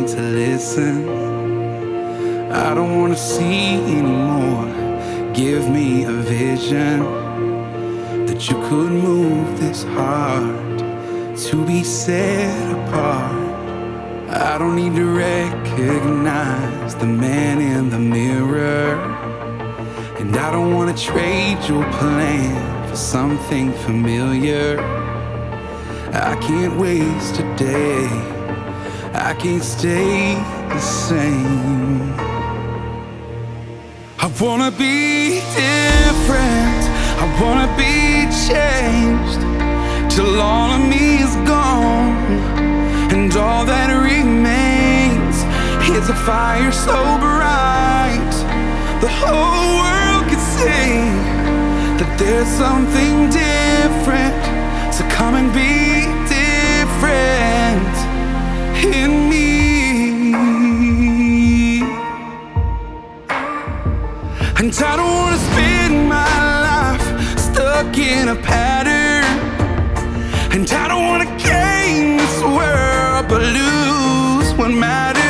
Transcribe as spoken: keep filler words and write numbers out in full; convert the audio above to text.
to listen. I don't wanna see anymore. Give me a vision that you could move this heart to be set apart. I don't need to recognize the man in the mirror, and I don't wanna trade your plan for something familiar. I can't waste a day, I can't stay the same. I wanna be different, I wanna be changed, till all of me is gone, and all that remains is a fire so bright the whole world can see that there's something different. So come and be different in me. And I don't wanna spend my life stuck in a pattern, and I don't wanna gain this world but lose what matters.